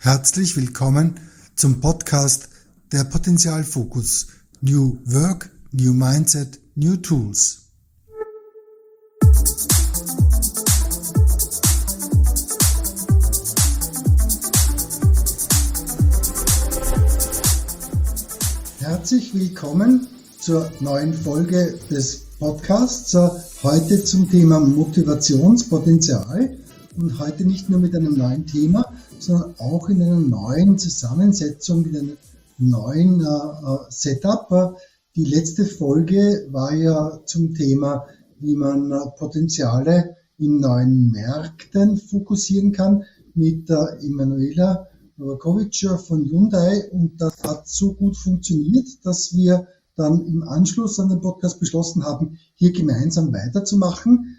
Herzlich willkommen zum Podcast der Potenzialfokus New Work, New Mindset, New Tools. Herzlich willkommen zur neuen Folge des Podcasts. Heute zum Thema Motivationspotenzial und heute nicht nur mit einem neuen Thema, sondern auch in einer neuen Zusammensetzung, mit einem neuen Setup. Die letzte Folge war ja zum Thema, wie man Potenziale in neuen Märkten fokussieren kann, mit Emanuela Novakovic von Hyundai, und das hat so gut funktioniert, dass wir dann im Anschluss an den Podcast beschlossen haben, hier gemeinsam weiterzumachen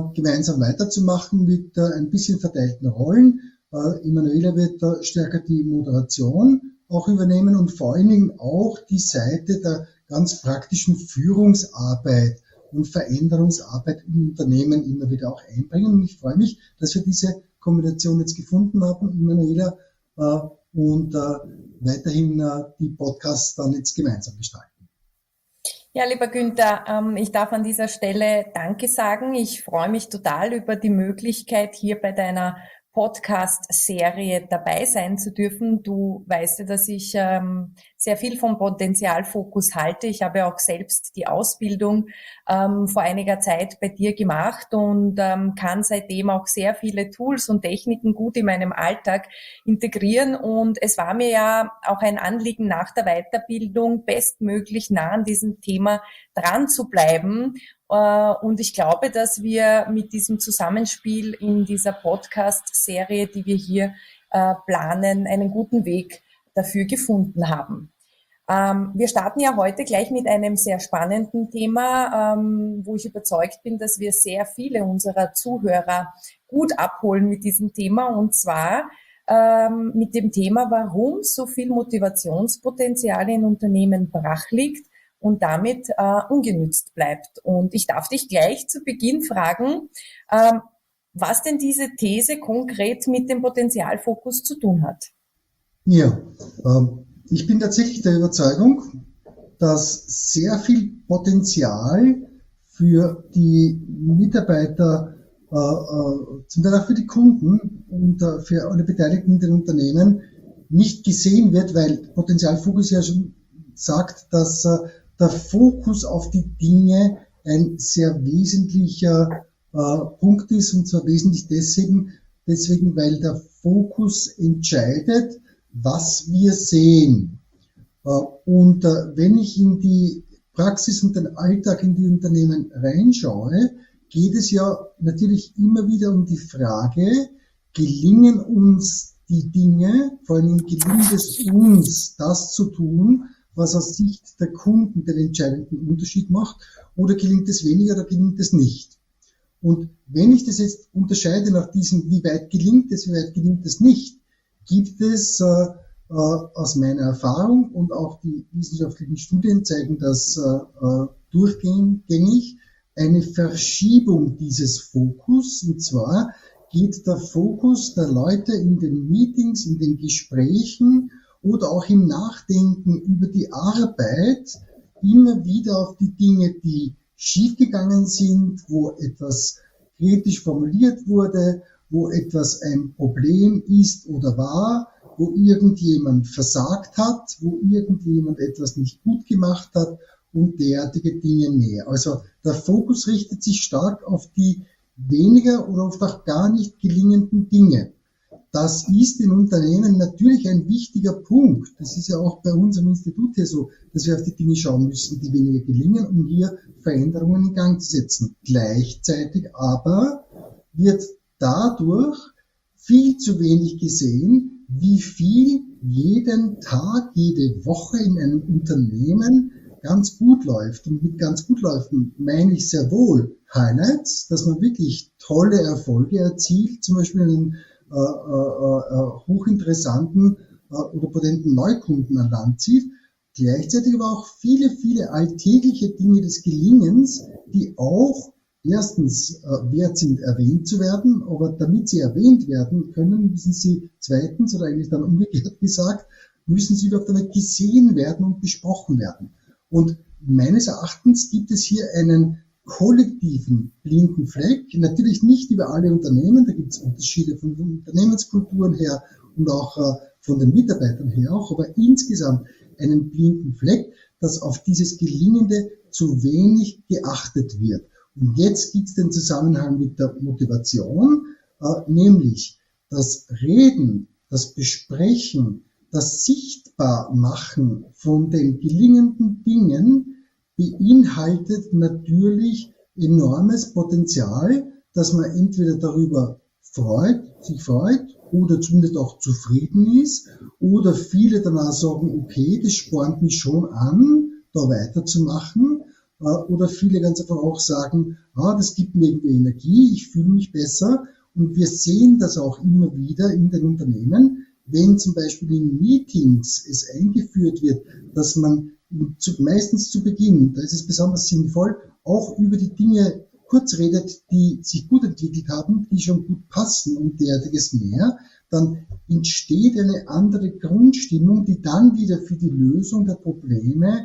mit ein bisschen verteilten Rollen. Emanuela wird stärker die Moderation auch übernehmen und vor allen Dingen auch die Seite der ganz praktischen Führungsarbeit und Veränderungsarbeit im Unternehmen immer wieder auch einbringen. Und ich freue mich, dass wir diese Kombination jetzt gefunden haben, Emanuela, und weiterhin die Podcasts dann jetzt gemeinsam gestalten. Ja, lieber Günther, ich darf an dieser Stelle Danke sagen. Ich freue mich total über die Möglichkeit, hier bei deiner Podcast-Serie dabei sein zu dürfen. Du weißt ja, dass ich sehr viel vom Potenzialfokus halte. Ich habe auch selbst die Ausbildung vor einiger Zeit bei dir gemacht und kann seitdem auch sehr viele Tools und Techniken gut in meinem Alltag integrieren. Und es war mir ja auch ein Anliegen, nach der Weiterbildung bestmöglich nah an diesem Thema dran zu bleiben. Und ich glaube, dass wir mit diesem Zusammenspiel in dieser Podcast-Serie, die wir hier planen, einen guten Weg dafür gefunden haben. Wir starten ja heute gleich mit einem sehr spannenden Thema, wo ich überzeugt bin, dass wir sehr viele unserer Zuhörer gut abholen mit diesem Thema, und zwar mit dem Thema, warum so viel Motivationspotenzial in Unternehmen brach liegt und damit ungenützt bleibt. Und ich darf dich gleich zu Beginn fragen, was denn diese These konkret mit dem Potenzialfokus zu tun hat. Ja, ich bin tatsächlich der Überzeugung, dass sehr viel Potenzial für die Mitarbeiter, zum Teil auch für die Kunden und für alle Beteiligten in den Unternehmen nicht gesehen wird, weil Potenzialfokus ja schon sagt, dass der Fokus auf die Dinge ein sehr wesentlicher Punkt ist, und zwar wesentlich deswegen, weil der Fokus entscheidet, was wir sehen. Und wenn ich in die Praxis und den Alltag in die Unternehmen reinschaue, geht es ja natürlich immer wieder um die Frage, gelingen uns die Dinge, vor allem gelingt es uns, das zu tun, was aus Sicht der Kunden den entscheidenden Unterschied macht, oder gelingt es weniger oder gelingt es nicht. Und wenn ich das jetzt unterscheide nach diesem, wie weit gelingt es nicht, gibt es aus meiner Erfahrung, und auch die wissenschaftlichen Studien zeigen das durchgängig, eine Verschiebung dieses Fokus. Und zwar geht der Fokus der Leute in den Meetings, in den Gesprächen oder auch im Nachdenken über die Arbeit immer wieder auf die Dinge, die schiefgegangen sind, wo etwas kritisch formuliert wurde, wo etwas ein Problem ist oder war, wo irgendjemand versagt hat, wo irgendjemand etwas nicht gut gemacht hat und derartige Dinge mehr. Also der Fokus richtet sich stark auf die weniger oder oft auch gar nicht gelingenden Dinge. Das ist in Unternehmen natürlich ein wichtiger Punkt. Das ist ja auch bei uns am Institut hier so, dass wir auf die Dinge schauen müssen, die weniger gelingen, um hier Veränderungen in Gang zu setzen. Gleichzeitig aber wird dadurch viel zu wenig gesehen, wie viel jeden Tag, jede Woche in einem Unternehmen ganz gut läuft. Und mit ganz gut läuft meine ich sehr wohl Highlights, dass man wirklich tolle Erfolge erzielt, zum Beispiel einen hochinteressanten oder potenten Neukunden an Land zieht, gleichzeitig aber auch viele, viele alltägliche Dinge des Gelingens, die auch erstens wert sind, erwähnt zu werden, aber damit sie erwähnt werden können, müssen sie zweitens, oder eigentlich dann umgekehrt gesagt, müssen sie überhaupt damit gesehen werden und besprochen werden. Und meines Erachtens gibt es hier einen kollektiven blinden Fleck, natürlich nicht über alle Unternehmen, da gibt es Unterschiede von den Unternehmenskulturen her und auch von den Mitarbeitern her auch, aber insgesamt einen blinden Fleck, dass auf dieses Gelingende zu wenig geachtet wird. Und jetzt gibt es den Zusammenhang mit der Motivation, nämlich das Reden, das Besprechen, das Sichtbarmachen von den gelingenden Dingen beinhaltet natürlich enormes Potenzial, dass man entweder darüber sich freut oder zumindest auch zufrieden ist oder viele danach sagen, okay, das spornt mich schon an, da weiterzumachen, oder viele ganz einfach auch sagen, das gibt mir irgendwie Energie, ich fühle mich besser, und wir sehen das auch immer wieder in den Unternehmen, wenn zum Beispiel in Meetings es eingeführt wird, dass man meistens zu Beginn, da ist es besonders sinnvoll, auch über die Dinge kurz redet, die sich gut entwickelt haben, die schon gut passen und derartiges mehr, dann entsteht eine andere Grundstimmung, die dann wieder für die Lösung der Probleme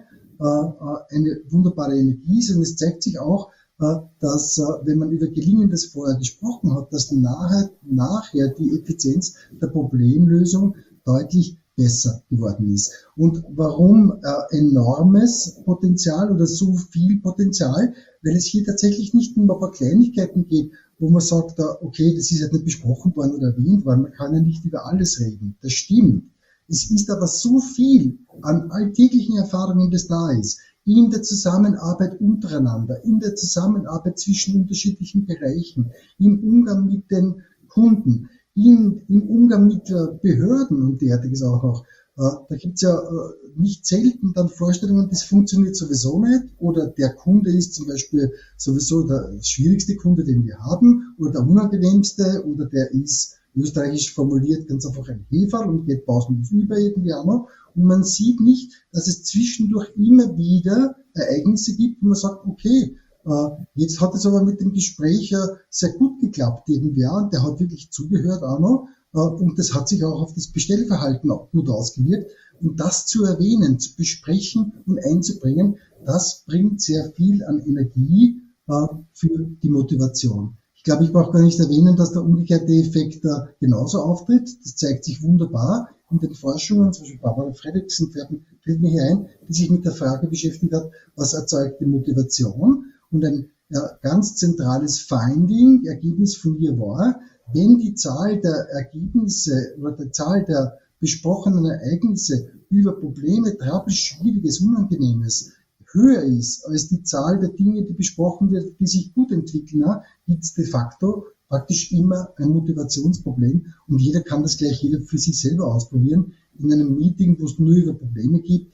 eine wunderbare Energie ist. Und es zeigt sich auch, dass, wenn man über Gelingendes vorher gesprochen hat, dass nachher die Effizienz der Problemlösung deutlich besser geworden ist. Und warum enormes Potenzial oder so viel Potenzial? Weil es hier tatsächlich nicht nur um ein paar Kleinigkeiten geht, wo man sagt, okay, das ist jetzt nicht besprochen worden oder erwähnt worden, man kann ja nicht über alles reden. Das stimmt. Es ist aber so viel an alltäglichen Erfahrungen, das da ist, in der Zusammenarbeit untereinander, in der Zusammenarbeit zwischen unterschiedlichen Bereichen, im Umgang mit den Kunden, im Umgang mit Behörden und derartiges auch noch. Da gibt's ja nicht selten dann Vorstellungen, das funktioniert sowieso nicht, oder der Kunde ist zum Beispiel sowieso der schwierigste Kunde, den wir haben, oder der unangenehmste, oder der ist österreichisch formuliert ganz einfach ein Heferl und geht pausenlos über irgendwie auch noch. Und man sieht nicht, dass es zwischendurch immer wieder Ereignisse gibt, wo man sagt, okay, jetzt hat es aber mit dem Gespräch sehr gut geklappt irgendwer, und der hat wirklich zugehört auch noch, und das hat sich auch auf das Bestellverhalten auch gut ausgewirkt. Und das zu erwähnen, zu besprechen und einzubringen, das bringt sehr viel an Energie für die Motivation. Ich glaube, ich brauche gar nicht erwähnen, dass der umgekehrte Effekt genauso auftritt. Das zeigt sich wunderbar in den Forschungen, zum Beispiel Barbara Fredrickson fällt mir hier ein, die sich mit der Frage beschäftigt hat, was erzeugt die Motivation. Und ein ganz zentrales Ergebnis von ihr war, wenn die Zahl der Ergebnisse oder die Zahl der besprochenen Ereignisse über Probleme, Troubles, Schwieriges, Unangenehmes höher ist als die Zahl der Dinge, die besprochen wird, die sich gut entwickeln, gibt es de facto praktisch immer ein Motivationsproblem, und jeder kann das gleich jeder für sich selber ausprobieren. In einem Meeting, wo es nur über Probleme geht,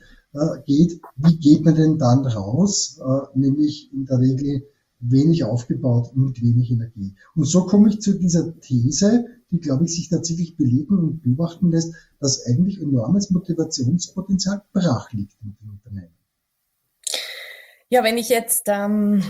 wie geht man denn dann raus? Nämlich in der Regel wenig aufgebaut und mit wenig Energie. Und so komme ich zu dieser These, die, glaube ich, sich tatsächlich belegen und beobachten lässt, dass eigentlich enormes Motivationspotenzial brach liegt in den Unternehmen. Ja, wenn ich jetzt an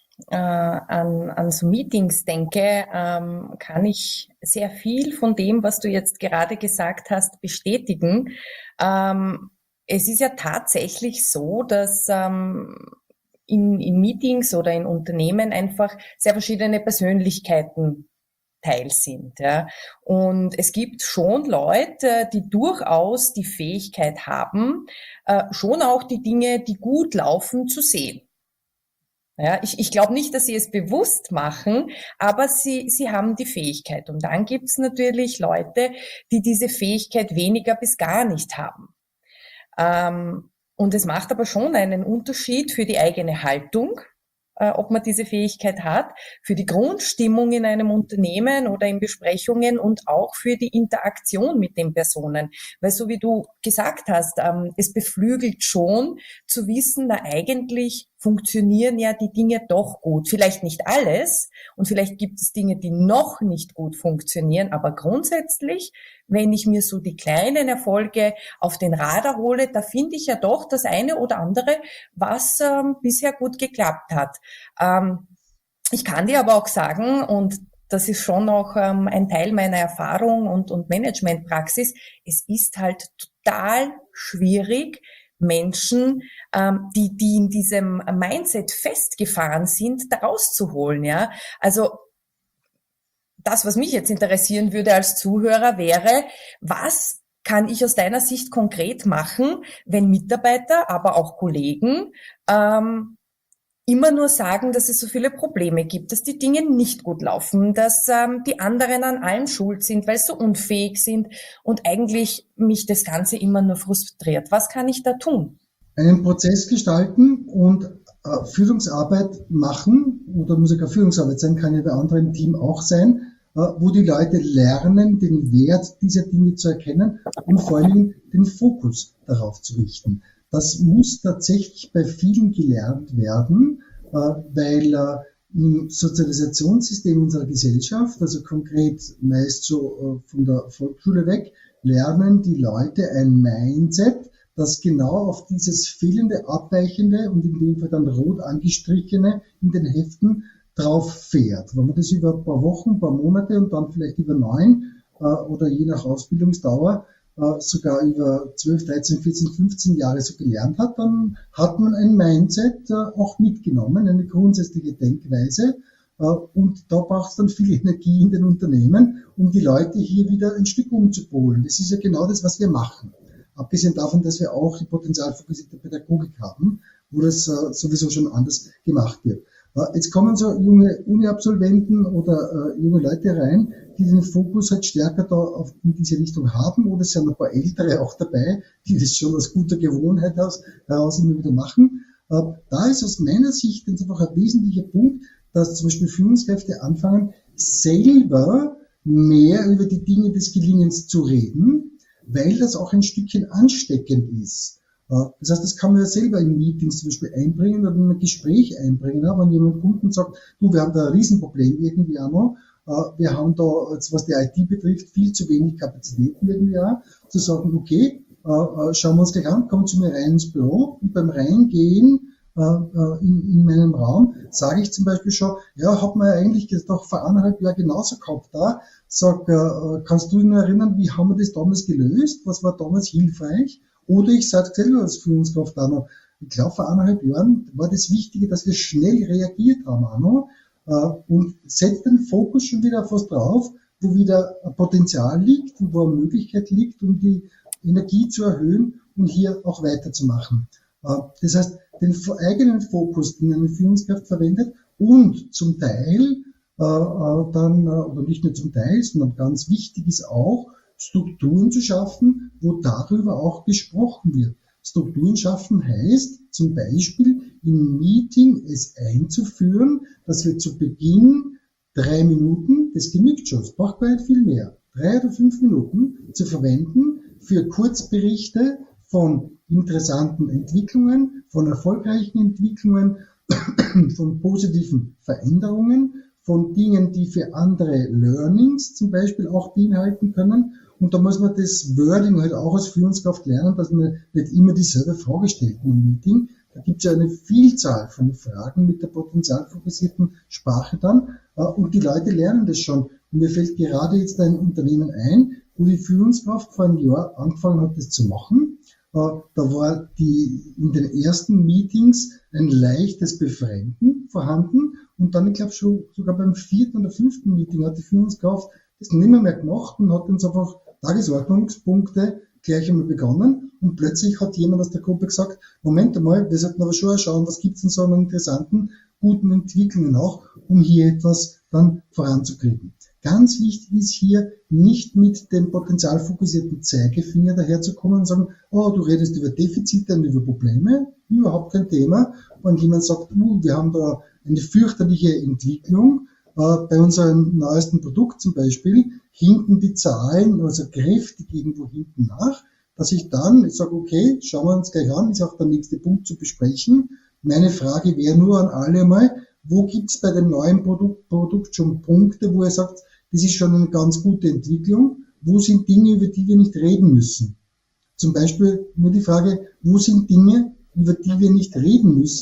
so Meetings denke, kann ich sehr viel von dem, was du jetzt gerade gesagt hast, bestätigen. Es ist ja tatsächlich so, dass in Meetings oder in Unternehmen einfach sehr verschiedene Persönlichkeiten Teil sind. Ja. Und es gibt schon Leute, die durchaus die Fähigkeit haben, schon auch die Dinge, die gut laufen, zu sehen. Ja, ich glaube nicht, dass sie es bewusst machen, aber sie haben die Fähigkeit. Und dann gibt's natürlich Leute, die diese Fähigkeit weniger bis gar nicht haben. Und es macht aber schon einen Unterschied für die eigene Haltung, ob man diese Fähigkeit hat, für die Grundstimmung in einem Unternehmen oder in Besprechungen und auch für die Interaktion mit den Personen. Weil so wie du gesagt hast, es beflügelt schon zu wissen, na eigentlich funktionieren ja die Dinge doch gut. Vielleicht nicht alles und vielleicht gibt es Dinge, die noch nicht gut funktionieren, aber grundsätzlich, wenn ich mir so die kleinen Erfolge auf den Radar hole, da finde ich ja doch das eine oder andere, was bisher gut geklappt hat. Ich kann dir aber auch sagen, und das ist schon noch ein Teil meiner Erfahrung und Managementpraxis, es ist halt total schwierig, Menschen, die in diesem Mindset festgefahren sind, da rauszuholen, ja. Also das, was mich jetzt interessieren würde als Zuhörer, wäre, was kann ich aus deiner Sicht konkret machen, wenn Mitarbeiter, aber auch Kollegen immer nur sagen, dass es so viele Probleme gibt, dass die Dinge nicht gut laufen, dass die anderen an allem schuld sind, weil sie so unfähig sind und eigentlich mich das Ganze immer nur frustriert. Was kann ich da tun? Einen Prozess gestalten und Führungsarbeit machen, oder muss ja keine Führungsarbeit sein, kann ja bei anderen im Team auch sein, wo die Leute lernen, den Wert dieser Dinge zu erkennen und vor allem den Fokus darauf zu richten. Das muss tatsächlich bei vielen gelernt werden, weil im Sozialisationssystem unserer Gesellschaft, also konkret meist so von der Volksschule weg, lernen die Leute ein Mindset, das genau auf dieses fehlende, abweichende und in dem Fall dann rot angestrichene in den Heften drauf fährt. Wenn man das über ein paar Wochen, ein paar Monate und dann vielleicht über 9 oder je nach Ausbildungsdauer sogar über 12, 13, 14, 15 Jahre so gelernt hat, dann hat man ein Mindset auch mitgenommen, eine grundsätzliche Denkweise. Und da braucht es dann viel Energie in den Unternehmen, um die Leute hier wieder ein Stück umzupolen. Das ist ja genau das, was wir machen. Abgesehen davon, dass wir auch die potenzialfokussierte Pädagogik haben, wo das sowieso schon anders gemacht wird. Jetzt kommen so junge Uni-Absolventen oder junge Leute rein, die den Fokus halt stärker da in diese Richtung haben, oder es sind ein paar Ältere auch dabei, die das schon aus guter Gewohnheit heraus immer wieder machen. Da ist aus meiner Sicht einfach ein wesentlicher Punkt, dass zum Beispiel Führungskräfte anfangen, selber mehr über die Dinge des Gelingens zu reden, weil das auch ein Stückchen ansteckend ist. Das heißt, das kann man ja selber in Meetings zum Beispiel einbringen oder in ein Gespräch einbringen. Wenn jemand Kunden sagt, du, wir haben da ein Riesenproblem irgendwie auch noch, wir haben da, was die IT betrifft, viel zu wenig Kapazitäten irgendwie auch, zu sagen, okay, schauen wir uns gleich an, kommen zu mir rein ins Büro und beim Reingehen in meinem Raum sage ich zum Beispiel schon, ja, hat man ja eigentlich doch vor 1,5 Jahren genauso gehabt da. Sag, kannst du dich noch erinnern, wie haben wir das damals gelöst? Was war damals hilfreich? Oder ich sage selber als Führungskraft auch noch, ich glaube, vor 1,5 Jahren war das Wichtige, dass wir schnell reagiert haben auch noch, und setzt den Fokus schon wieder auf was drauf, wo wieder ein Potenzial liegt und wo eine Möglichkeit liegt, um die Energie zu erhöhen und hier auch weiterzumachen. Das heißt, den eigenen Fokus, den eine Führungskraft verwendet und zum Teil dann, oder nicht nur zum Teil, sondern ganz wichtig ist auch, Strukturen zu schaffen, wo darüber auch gesprochen wird. Strukturen schaffen heißt zum Beispiel im Meeting es einzuführen, dass wir zu Beginn 3 Minuten, das genügt schon, es braucht gar nicht viel mehr, 3 oder 5 Minuten zu verwenden für Kurzberichte von interessanten Entwicklungen, von erfolgreichen Entwicklungen, von positiven Veränderungen, von Dingen, die für andere Learnings zum Beispiel auch beinhalten können. Und da muss man das Wording halt auch als Führungskraft lernen, dass man nicht immer dieselbe Frage stellt im Meeting. Da gibt es ja eine Vielzahl von Fragen mit der potenzialfokussierten Sprache dann. Und die Leute lernen das schon. Und mir fällt gerade jetzt ein Unternehmen ein, wo die Führungskraft vor einem Jahr angefangen hat, das zu machen. Da war in den ersten Meetings ein leichtes Befremden vorhanden. Und dann, ich glaube, schon sogar beim 4. oder 5. Meeting hat die Führungskraft das nicht mehr gemacht und hat uns einfach Tagesordnungspunkte gleich einmal begonnen. Und plötzlich hat jemand aus der Gruppe gesagt, Moment einmal, wir sollten aber schon schauen, was gibt's denn so an interessanten, guten Entwicklungen auch, um hier etwas dann voranzukriegen. Ganz wichtig ist hier, nicht mit dem potenzialfokussierten Zeigefinger daherzukommen und sagen, oh, du redest über Defizite und über Probleme, überhaupt kein Thema. Wenn jemand sagt, wir haben da eine fürchterliche Entwicklung, bei unserem neuesten Produkt zum Beispiel, hinken die Zahlen also kräftig irgendwo hinten nach, dass ich sage, okay, schauen wir uns gleich an, ist auch der nächste Punkt zu besprechen. Meine Frage wäre nur an alle mal, wo gibt's bei dem neuen Produkt schon Punkte, wo ihr sagt, das ist schon eine ganz gute Entwicklung, wo sind Dinge, über die wir nicht reden müssen? Zum Beispiel nur die Frage, wo sind Dinge, über die wir nicht reden müssen,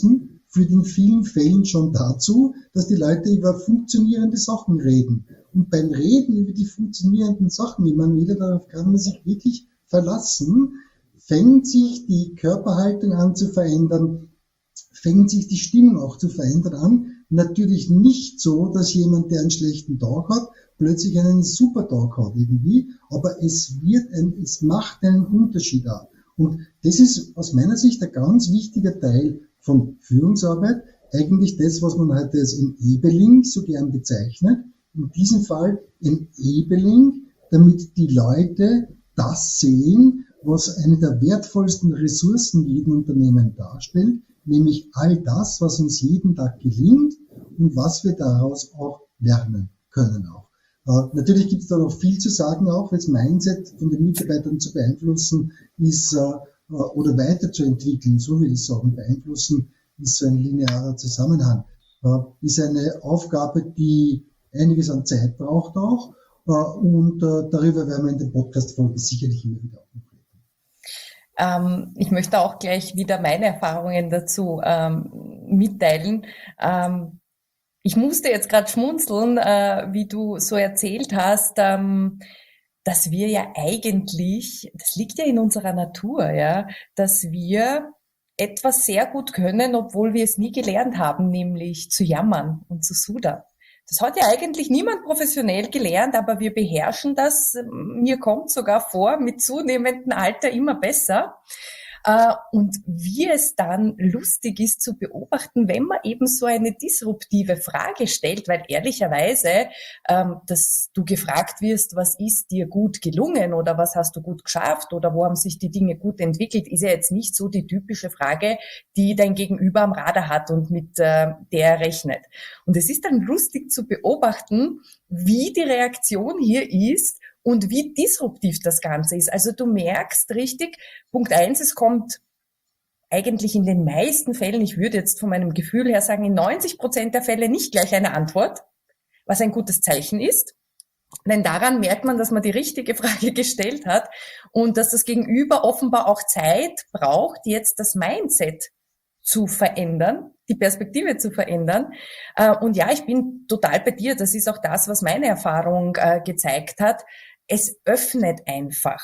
führt in vielen Fällen schon dazu, dass die Leute über funktionierende Sachen reden. Und beim Reden über die funktionierenden Sachen, ich meine, darauf kann man sich wirklich verlassen, fängt sich die Körperhaltung an zu verändern, fängt sich die Stimmung auch zu verändern an. Natürlich nicht so, dass jemand, der einen schlechten Tag hat, plötzlich einen super Tag hat irgendwie, aber es macht einen Unterschied auch. Und das ist aus meiner Sicht ein ganz wichtiger Teil von Führungsarbeit, eigentlich das, was man heute als Enabling so gern bezeichnet. In diesem Fall Enabling, damit die Leute das sehen, was eine der wertvollsten Ressourcen jeden Unternehmen darstellt, nämlich all das, was uns jeden Tag gelingt und was wir daraus auch lernen können auch. Natürlich gibt es da noch viel zu sagen, auch das Mindset von den Mitarbeitern zu beeinflussen ist oder weiterzuentwickeln, so will ich sagen, beeinflussen ist so ein linearer Zusammenhang. Ist eine Aufgabe, die einiges an Zeit braucht auch und darüber werden wir in den Podcast-Folgen sicherlich immer wieder auch. Ich möchte auch gleich wieder meine Erfahrungen dazu mitteilen. Ich musste jetzt gerade schmunzeln, wie du so erzählt hast, dass wir ja eigentlich, das liegt ja in unserer Natur, ja, dass wir etwas sehr gut können, obwohl wir es nie gelernt haben, nämlich zu jammern und zu sudern. Das hat ja eigentlich niemand professionell gelernt, aber wir beherrschen das. Mir kommt sogar vor, mit zunehmendem Alter immer besser. Und wie es dann lustig ist zu beobachten, wenn man eben so eine disruptive Frage stellt, weil ehrlicherweise, dass du gefragt wirst, was ist dir gut gelungen oder was hast du gut geschafft oder wo haben sich die Dinge gut entwickelt, ist ja jetzt nicht so die typische Frage, die dein Gegenüber am Radar hat und mit der er rechnet. Und es ist dann lustig zu beobachten, wie die Reaktion hier ist, und wie disruptiv das Ganze ist. Also du merkst richtig, Punkt 1, es kommt eigentlich in den meisten Fällen, ich würde jetzt von meinem Gefühl her sagen, in 90% der Fälle nicht gleich eine Antwort, was ein gutes Zeichen ist. Denn daran merkt man, dass man die richtige Frage gestellt hat und dass das Gegenüber offenbar auch Zeit braucht, jetzt das Mindset zu verändern, die Perspektive zu verändern. Und ja, ich bin total bei dir. Das ist auch das, was meine Erfahrung gezeigt hat. Es öffnet einfach.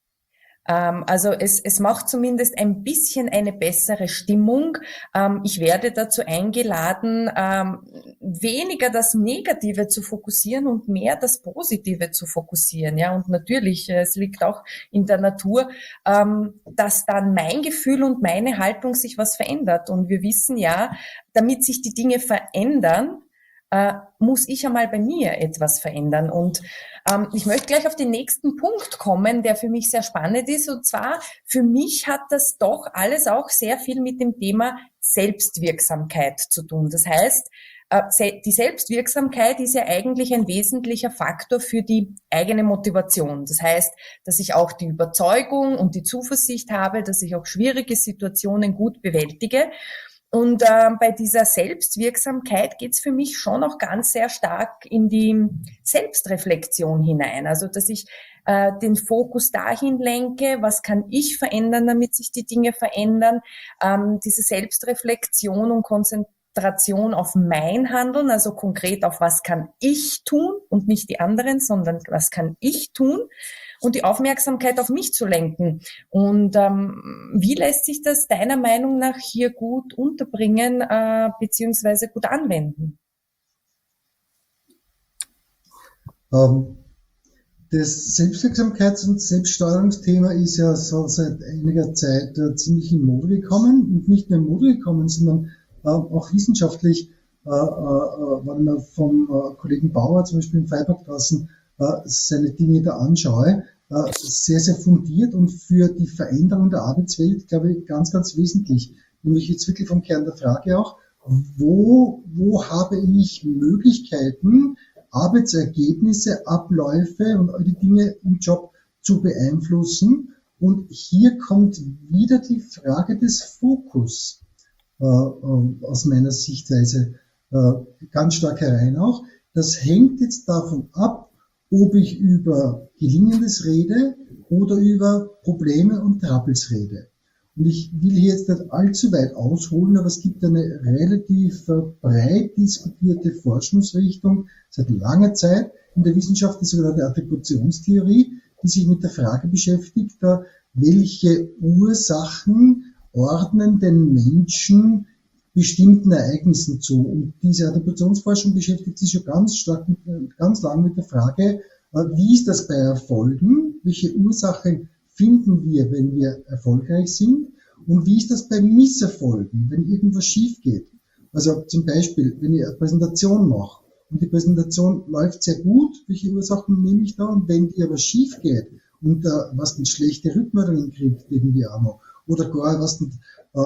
Also es macht zumindest ein bisschen eine bessere Stimmung. Ich werde dazu eingeladen, weniger das Negative zu fokussieren und mehr das Positive zu fokussieren. Ja, und natürlich, es liegt auch in der Natur, dass dann mein Gefühl und meine Haltung sich was verändert. Und wir wissen ja, damit sich die Dinge verändern, muss ich einmal bei mir etwas verändern. Und ich möchte gleich auf den nächsten Punkt kommen, der für mich sehr spannend ist. Und zwar, für mich hat das doch alles auch sehr viel mit dem Thema Selbstwirksamkeit zu tun. Das heißt, die Selbstwirksamkeit ist ja eigentlich ein wesentlicher Faktor für die eigene Motivation. Das heißt, dass ich auch die Überzeugung und die Zuversicht habe, dass ich auch schwierige Situationen gut bewältige. Und bei dieser Selbstwirksamkeit geht's für mich schon auch ganz sehr stark in die Selbstreflexion hinein. Also dass ich den Fokus dahin lenke, was kann ich verändern, damit sich die Dinge verändern. Diese Selbstreflexion und Konzentration auf mein Handeln, also konkret auf was kann ich tun und nicht die anderen, sondern was kann ich tun. Und die Aufmerksamkeit auf mich zu lenken. Und wie lässt sich das deiner Meinung nach hier gut unterbringen beziehungsweise gut anwenden? Das Selbstwirksamkeits- und Selbststeuerungsthema ist ja so seit einiger Zeit ziemlich in Mode gekommen. Und nicht nur in Mode gekommen, sondern auch wissenschaftlich, wenn man vom Kollegen Bauer zum Beispiel in Freiburg draußen seine Dinge da anschaue, sehr, sehr fundiert und für die Veränderung der Arbeitswelt, glaube ich, ganz, ganz wesentlich. Nämlich jetzt wirklich vom Kern der Frage auch, wo habe ich Möglichkeiten, Arbeitsergebnisse, Abläufe und all die Dinge im Job zu beeinflussen. Und hier kommt wieder die Frage des Fokus aus meiner Sichtweise ganz stark herein auch. Das hängt jetzt davon ab, ob ich über Gelingendes rede oder über Probleme und Troubles rede. Und ich will hier jetzt nicht allzu weit ausholen, aber es gibt eine relativ breit diskutierte Forschungsrichtung seit langer Zeit in der Wissenschaft, die sogenannte Attributionstheorie, die sich mit der Frage beschäftigt, welche Ursachen ordnen den Menschen bestimmten Ereignissen zu. Und diese Attributionsforschung beschäftigt sich schon ganz lang mit der Frage, wie ist das bei Erfolgen? Welche Ursachen finden wir, wenn wir erfolgreich sind? Und wie ist das bei Misserfolgen, wenn irgendwas schief geht? Also zum Beispiel, wenn ich eine Präsentation mache und die Präsentation läuft sehr gut, welche Ursachen nehme ich da? Und wenn die aber schief geht und was mit schlechte Rückmeldungen kriegt irgendwie auch noch, oder gar was mit,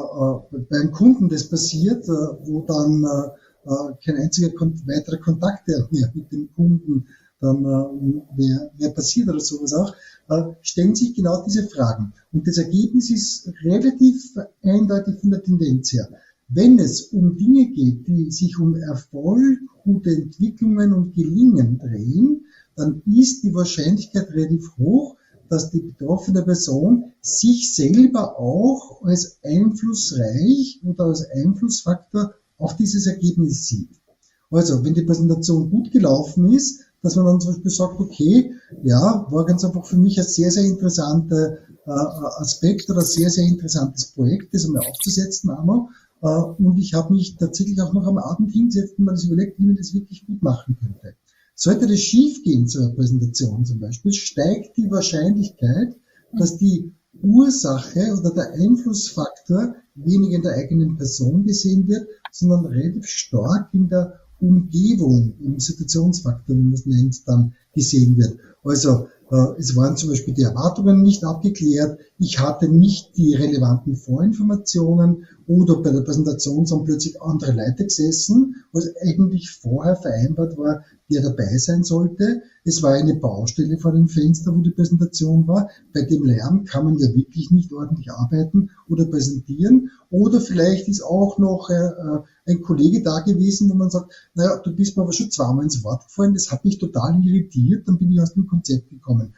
beim Kunden das passiert, wo dann kein einziger weiterer Kontakt mehr mit dem Kunden dann mehr passiert oder sowas auch, stellen sich genau diese Fragen. Und das Ergebnis ist relativ eindeutig von der Tendenz her. Wenn es um Dinge geht, die sich um Erfolg, gute Entwicklungen und Gelingen drehen, dann ist die Wahrscheinlichkeit relativ hoch, dass die betroffene Person sich selber auch als einflussreich oder als Einflussfaktor auf dieses Ergebnis sieht. Also, wenn die Präsentation gut gelaufen ist, dass man dann zum Beispiel sagt, okay, ja, war ganz einfach für mich ein sehr, sehr interessanter Aspekt oder ein sehr, sehr interessantes Projekt, das einmal aufzusetzen auch noch. Und ich habe mich tatsächlich auch noch am Abend hingesetzt und mir das überlegt, wie man das wirklich gut machen könnte. Sollte das schiefgehen zu einer Präsentation zum Beispiel, steigt die Wahrscheinlichkeit, dass die Ursache oder der Einflussfaktor weniger in der eigenen Person gesehen wird, sondern relativ stark in der Umgebung, im Situationsfaktor, wie man es nennt, dann gesehen wird. Also es waren zum Beispiel die Erwartungen nicht abgeklärt, ich hatte nicht die relevanten Vorinformationen oder bei der Präsentation sind plötzlich andere Leute gesessen, was eigentlich vorher vereinbart war, der dabei sein sollte. Es war eine Baustelle vor dem Fenster, wo die Präsentation war. Bei dem Lärm kann man ja wirklich nicht ordentlich arbeiten oder präsentieren. Oder vielleicht ist auch noch ein Kollege da gewesen, wo man sagt, naja, du bist mir aber schon zweimal ins Wort gefallen, das hat mich total irritiert, dann bin ich aus dem Konzept gekommen.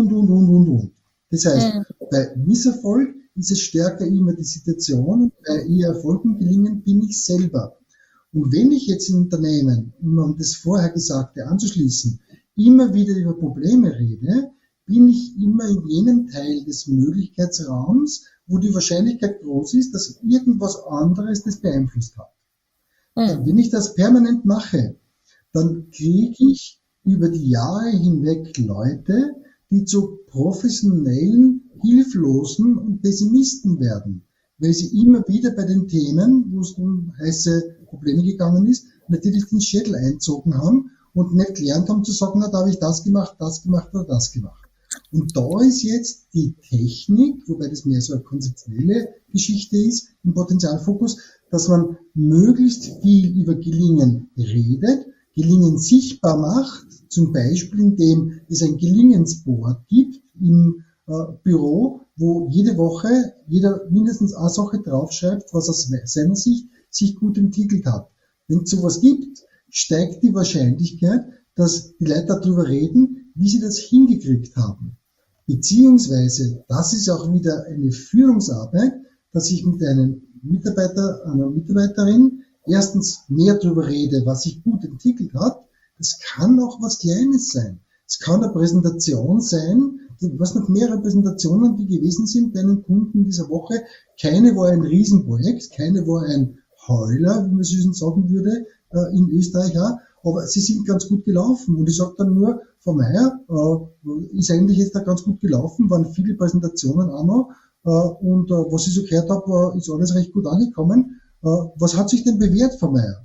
Und. Das heißt, bei Misserfolg ist es stärker immer die Situation und bei eher Erfolg und Gelingen bin ich selber. Und wenn ich jetzt in Unternehmen, um das vorher Gesagte anzuschließen, immer wieder über Probleme rede, bin ich immer in jenem Teil des Möglichkeitsraums, wo die Wahrscheinlichkeit groß ist, dass irgendwas anderes das beeinflusst hat. Wenn ich das permanent mache, dann kriege ich über die Jahre hinweg Leute, die zu professionellen, hilflosen und Pessimisten werden, weil sie immer wieder bei den Themen, wo es um heiße Probleme gegangen ist, natürlich den Schädel einzogen haben und nicht gelernt haben zu sagen, na, da habe ich das gemacht oder das gemacht. Und da ist jetzt die Technik, wobei das mehr so eine konzeptionelle Geschichte ist, im Potenzialfokus, dass man möglichst viel über Gelingen redet, Gelingen sichtbar macht, zum Beispiel indem es ein Gelingensboard gibt im Büro, wo jede Woche jeder mindestens eine Sache draufschreibt, was aus seiner Sicht sich gut entwickelt hat. Wenn es sowas gibt, steigt die Wahrscheinlichkeit, dass die Leute darüber reden, wie sie das hingekriegt haben. Beziehungsweise, das ist auch wieder eine Führungsarbeit, dass ich mit einem Mitarbeiter, einer Mitarbeiterin erstens mehr darüber rede, was sich gut entwickelt hat. Das kann auch was Kleines sein. Es kann eine Präsentation sein, was noch mehrere Präsentationen, die gewesen sind bei einem Kunden dieser Woche. Keine war ein Riesenprojekt, keine war ein Heuler, wie man so schön sagen würde, in Österreich auch, aber sie sind ganz gut gelaufen. Und ich sage dann nur, Frau Meier, ist eigentlich jetzt da ganz gut gelaufen, waren viele Präsentationen auch noch, und was ich so gehört habe, ist alles recht gut angekommen. Was hat sich denn bewährt, Frau Meier?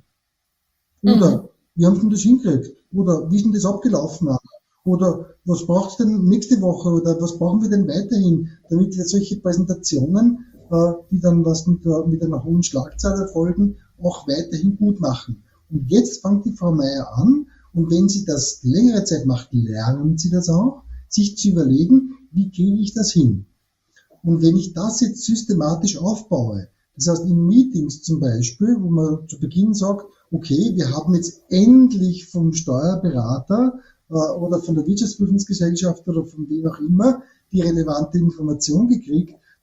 Oder wie haben Sie denn das hingekriegt? Oder wie ist denn das abgelaufen? Oder was braucht es denn nächste Woche? Oder was brauchen wir denn weiterhin, damit wir solche Präsentationen, die dann was mit einer hohen Schlagzahl erfolgen, auch weiterhin gut machen? Und jetzt fängt die Frau Meier an, und wenn sie das längere Zeit macht, lernt sie das auch, sich zu überlegen, wie kriege ich das hin? Und wenn ich das jetzt systematisch aufbaue, das heißt in Meetings zum Beispiel, wo man zu Beginn sagt, okay, wir haben jetzt endlich vom Steuerberater oder von der Wirtschaftsprüfungsgesellschaft oder von wem auch immer die relevante Information gekriegt,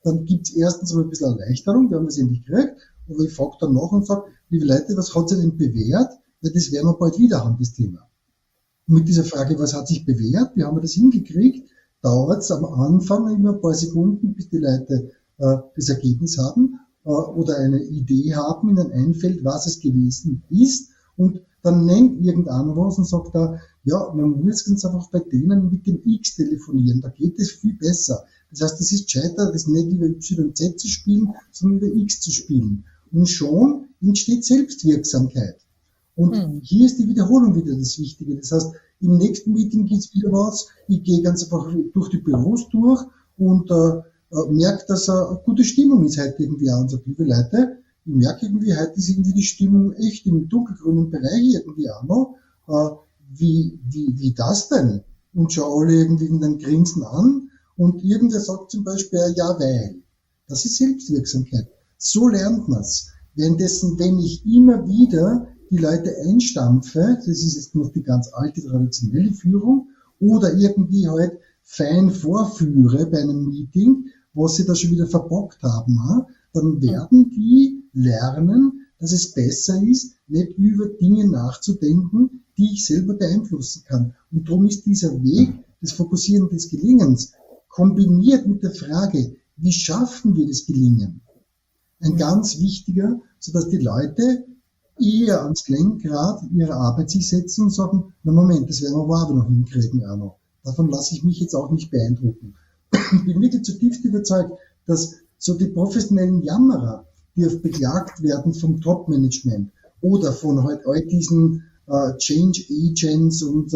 dann gibt's erstens mal ein bisschen Erleichterung, wir haben das endlich gekriegt, aber ich frage dann nach und sage, liebe Leute, was hat sich denn bewährt? Weil das werden wir bald wieder haben, das Thema. Und mit dieser Frage, was hat sich bewährt, wie haben wir das hingekriegt, dauert es am Anfang immer ein paar Sekunden, bis die Leute das Ergebnis haben oder eine Idee haben, ihnen einfällt, was es gewesen ist, und dann nennt irgendeiner was und sagt da, ja, man muss ganz einfach bei denen mit dem X telefonieren, da geht es viel besser. Das heißt, es ist gescheiter, das nicht über Y und Z zu spielen, sondern über X zu spielen. Und schon entsteht Selbstwirksamkeit. Und hier ist die Wiederholung wieder das Wichtige. Das heißt, im nächsten Meeting gibt's wieder was, ich gehe ganz einfach durch die Büros durch und merke, dass eine gute Stimmung ist heute irgendwie auch. Und sage, liebe Leute, ich merke irgendwie, heute ist irgendwie die Stimmung echt im dunkelgrünen Bereich irgendwie auch noch. Wie das denn? Und schau alle irgendwie in den Grinsen an und irgendwer sagt zum Beispiel, ja, weil. Das ist Selbstwirksamkeit. So lernt man's. Währenddessen, wenn ich immer wieder die Leute einstampfe, das ist jetzt noch die ganz alte traditionelle Führung, oder irgendwie halt fein vorführe bei einem Meeting, was sie da schon wieder verbockt haben, dann werden die lernen, dass es besser ist, nicht über Dinge nachzudenken, die ich selber beeinflussen kann. Und darum ist dieser Weg des Fokussieren des Gelingens kombiniert mit der Frage, wie schaffen wir das Gelingen, ein ganz wichtiger, sodass die Leute eher ans Lenkrad ihrer Arbeit sich setzen und sagen, na Moment, das werden wir aber noch hinkriegen, Arno. Davon lasse ich mich jetzt auch nicht beeindrucken. Ich bin wirklich zutiefst überzeugt, dass so die professionellen Jammerer, die oft beklagt werden vom Top-Management oder von halt all diesen Change Agents und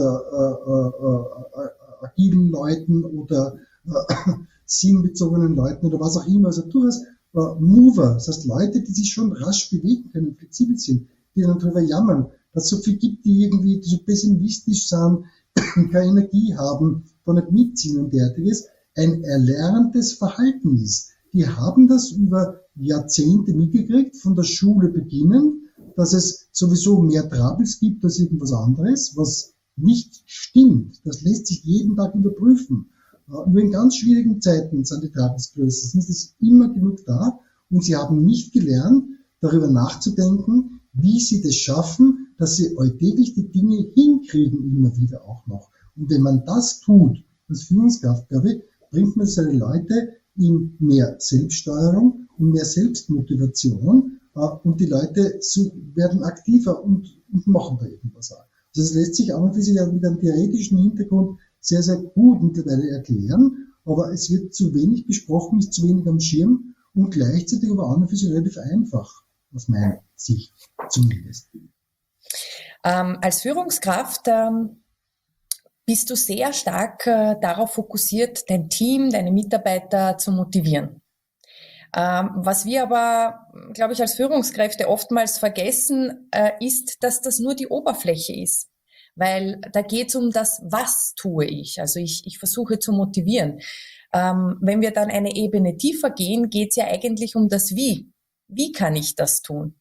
agilen Leuten oder sinnbezogenen Leuten oder was auch immer, also durchaus Mover, das heißt Leute, die sich schon rasch bewegen können, flexibel sind, die dann darüber jammern, dass es so viel gibt, die irgendwie so pessimistisch sind, keine Energie haben, da nicht mitziehen und derartiges, ein erlerntes Verhalten ist. Die haben das über Jahrzehnte mitgekriegt, von der Schule beginnend, dass es sowieso mehr Troubles gibt als irgendwas anderes, was nicht stimmt. Das lässt sich jeden Tag überprüfen. Nur in ganz schwierigen Zeiten sind die Troubles größer, sind es immer genug da, und sie haben nicht gelernt, darüber nachzudenken, wie sie das schaffen, dass sie alltäglich die Dinge hinkriegen, immer wieder auch noch. Und wenn man das tut, als Führungskraft, glaube ich, bringt man seine Leute in mehr Selbststeuerung und mehr Selbstmotivation, und die Leute werden aktiver und machen da irgendwas auch. Also das lässt sich auch und für sich mit einem theoretischen Hintergrund sehr, sehr gut mittlerweile erklären, aber es wird zu wenig besprochen, ist zu wenig am Schirm und gleichzeitig aber auch und für sich relativ einfach, aus meiner Sicht zumindest. Als Führungskraft bist du sehr stark darauf fokussiert, dein Team, deine Mitarbeiter zu motivieren. Was wir aber, glaube ich, als Führungskräfte oftmals vergessen, ist, dass das nur die Oberfläche ist. Weil da geht es um das, was tue ich. Also ich versuche zu motivieren. Wenn wir dann eine Ebene tiefer gehen, geht es ja eigentlich um das Wie. Wie kann ich das tun?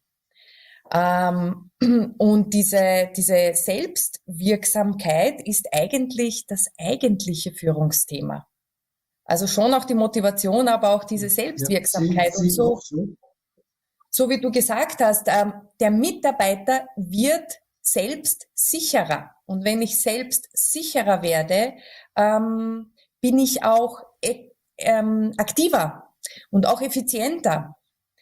Und diese Selbstwirksamkeit ist eigentlich das eigentliche Führungsthema. Also schon auch die Motivation, aber auch diese Selbstwirksamkeit. Ja, und so wie du gesagt hast, der Mitarbeiter wird selbst sicherer. Und wenn ich selbst sicherer werde, bin ich auch aktiver und auch effizienter.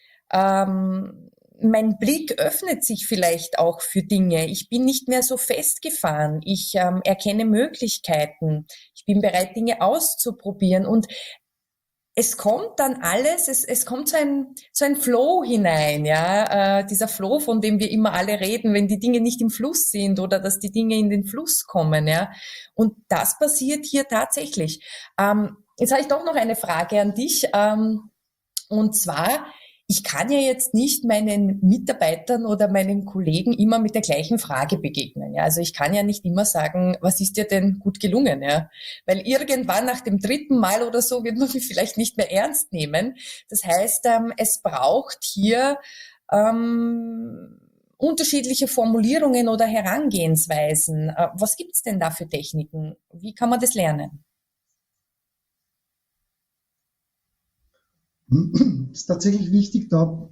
Mein Blick öffnet sich vielleicht auch für Dinge. Ich bin nicht mehr so festgefahren. Ich erkenne Möglichkeiten. Ich bin bereit, Dinge auszuprobieren. Und es kommt dann alles, es kommt so ein Flow hinein, ja, dieser Flow, von dem wir immer alle reden, wenn die Dinge nicht im Fluss sind oder dass die Dinge in den Fluss kommen, ja. Und das passiert hier tatsächlich. Jetzt habe ich doch noch eine Frage an dich, und zwar, ich kann ja jetzt nicht meinen Mitarbeitern oder meinen Kollegen immer mit der gleichen Frage begegnen. Ja? Also ich kann ja nicht immer sagen, was ist dir denn gut gelungen? Ja? Weil irgendwann nach dem 3. Mal oder so wird man mich vielleicht nicht mehr ernst nehmen. Das heißt, es braucht hier unterschiedliche Formulierungen oder Herangehensweisen. Was gibt's denn da für Techniken? Wie kann man das lernen? Es ist tatsächlich wichtig, da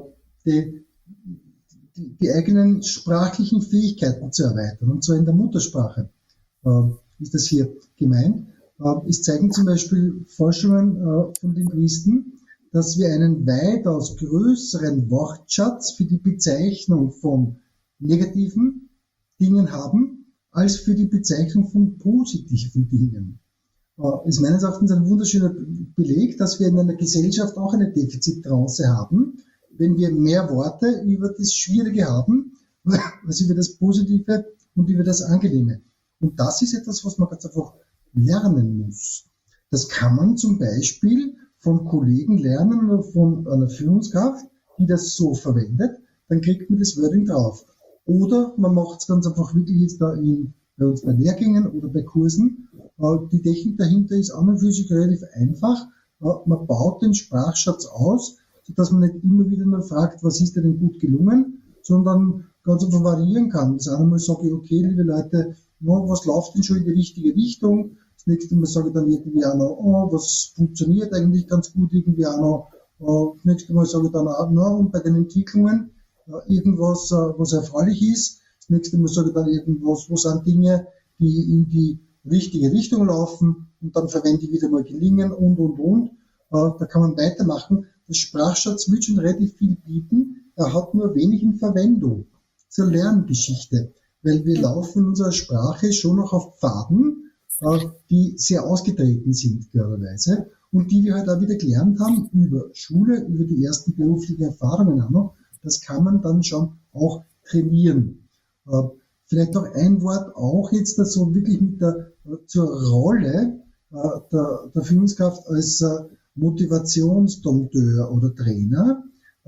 die eigenen sprachlichen Fähigkeiten zu erweitern, und zwar in der Muttersprache ist das hier gemeint. Es zeigen zum Beispiel Forschungen von Linguisten, dass wir einen weitaus größeren Wortschatz für die Bezeichnung von negativen Dingen haben, als für die Bezeichnung von positiven Dingen. Ist meines Erachtens ein wunderschöner Beleg, dass wir in einer Gesellschaft auch eine Defizittrance haben, wenn wir mehr Worte über das Schwierige haben, als über das Positive und über das Angenehme. Und das ist etwas, was man ganz einfach lernen muss. Das kann man zum Beispiel von Kollegen lernen oder von einer Führungskraft, die das so verwendet, dann kriegt man das Wording drauf. Oder man macht es ganz einfach wirklich jetzt da bei uns bei Lehrgängen oder bei Kursen. Die Technik dahinter ist an und für sich relativ einfach. Man baut den Sprachschatz aus, sodass man nicht immer wieder nur fragt, was ist denn gut gelungen, sondern ganz einfach variieren kann. Das eine Mal sage ich, okay, liebe Leute, was läuft denn schon in die richtige Richtung? Das nächste Mal sage ich dann irgendwie auch noch, was funktioniert eigentlich ganz gut irgendwie auch noch. Das nächste Mal sage ich dann auch noch, und bei den Entwicklungen irgendwas, was erfreulich ist. Das nächste Mal sage ich dann irgendwas, wo sind Dinge, die in die richtige Richtung laufen, und dann verwende ich wieder mal gelingen und. Da kann man weitermachen. Der Sprachschatz will schon relativ viel bieten, er hat nur wenig in Verwendung. Zur Lerngeschichte, weil wir laufen in unserer Sprache schon noch auf Pfaden, die sehr ausgetreten sind, klarerweise, und die wir halt auch wieder gelernt haben über Schule, über die ersten beruflichen Erfahrungen auch noch. Das kann man dann schon auch trainieren. Vielleicht noch ein Wort auch jetzt so wirklich zur Rolle der Führungskraft als Motivationsdompteur oder Trainer.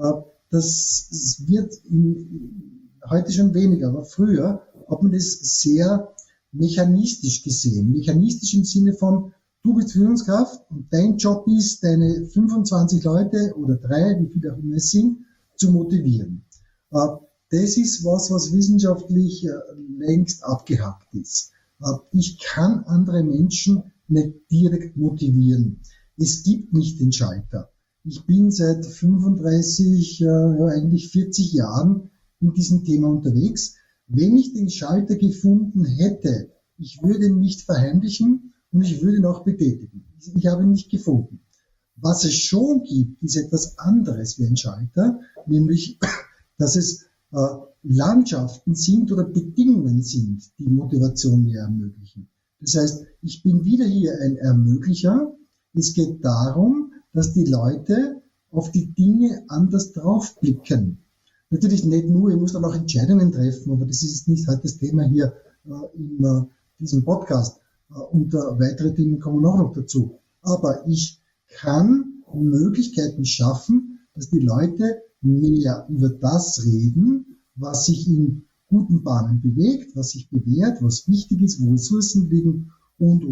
Das wird heute schon weniger, aber früher hat man das sehr mechanistisch gesehen. Mechanistisch im Sinne von, du bist Führungskraft und dein Job ist, deine 25 Leute oder 3, wie viele auch immer es sind, zu motivieren. Das ist was wissenschaftlich längst abgehakt ist. Ich kann andere Menschen nicht direkt motivieren. Es gibt nicht den Schalter. Ich bin seit 35, eigentlich 40 Jahren in diesem Thema unterwegs. Wenn ich den Schalter gefunden hätte, ich würde ihn nicht verheimlichen und ich würde ihn auch betätigen. Ich habe ihn nicht gefunden. Was es schon gibt, ist etwas anderes wie ein Schalter, nämlich, dass es Landschaften sind oder Bedingungen sind, die Motivation mir ermöglichen. Das heißt, ich bin wieder hier ein Ermöglicher. Es geht darum, dass die Leute auf die Dinge anders draufblicken. Natürlich nicht nur, ich muss dann auch Entscheidungen treffen, aber das ist nicht halt das Thema hier in diesem Podcast. Und weitere Dinge kommen auch noch dazu. Aber ich kann Möglichkeiten schaffen, dass die Leute mehr über das reden, was sich in guten Bahnen bewegt, was sich bewährt, was wichtig ist, wo Ressourcen liegen und.